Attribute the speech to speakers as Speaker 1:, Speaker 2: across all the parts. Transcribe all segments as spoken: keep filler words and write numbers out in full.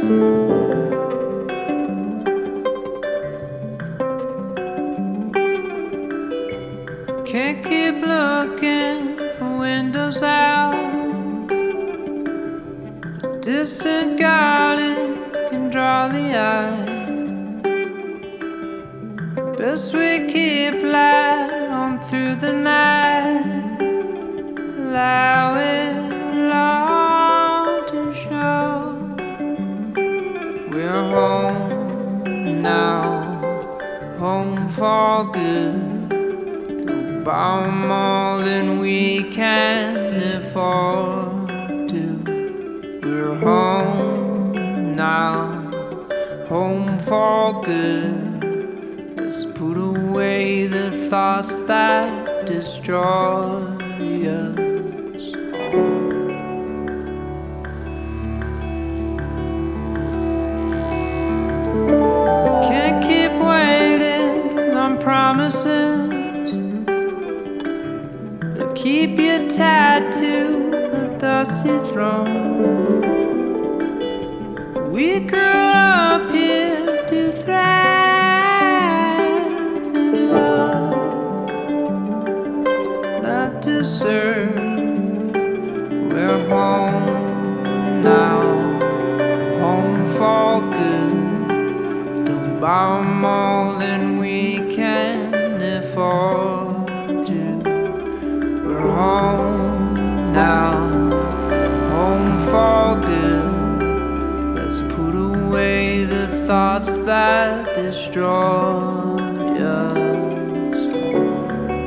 Speaker 1: Can't keep looking for windows out. Distant garden can draw the eye. Best we keep light on through the night. Allow it all to show. We're home now, home for good. Buy more than we can afford to. We're home now, home for good. Let's put away the thoughts that destroy us all. Can't keep waiting on promises. Keep you tied to a dusty throne. We grew up here to thrive in love, not to serve. We're home now, home for good. Don't buy more than we can afford. We're home now, home for good. Let's put away the thoughts that destroy us all.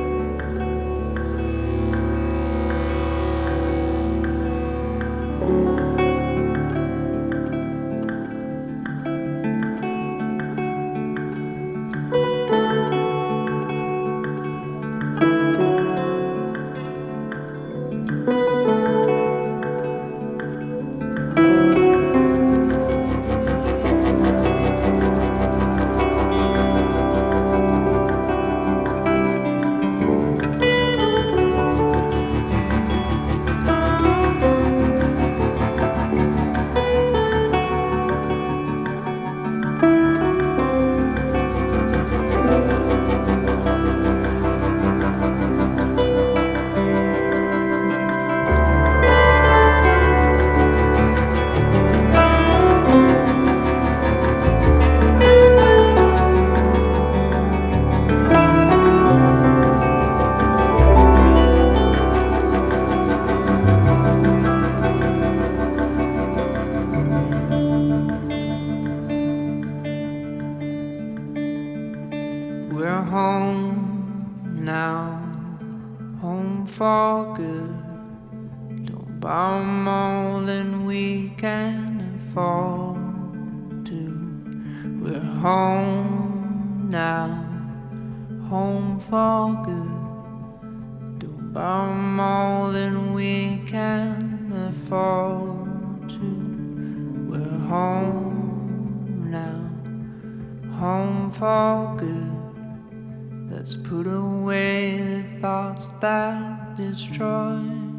Speaker 1: We're home now, home for good. Don't buy more than we can afford to. We're home now, home for good. Don't buy more than we can afford to. We're home now, home for good. Let's put away the thoughts that destroy.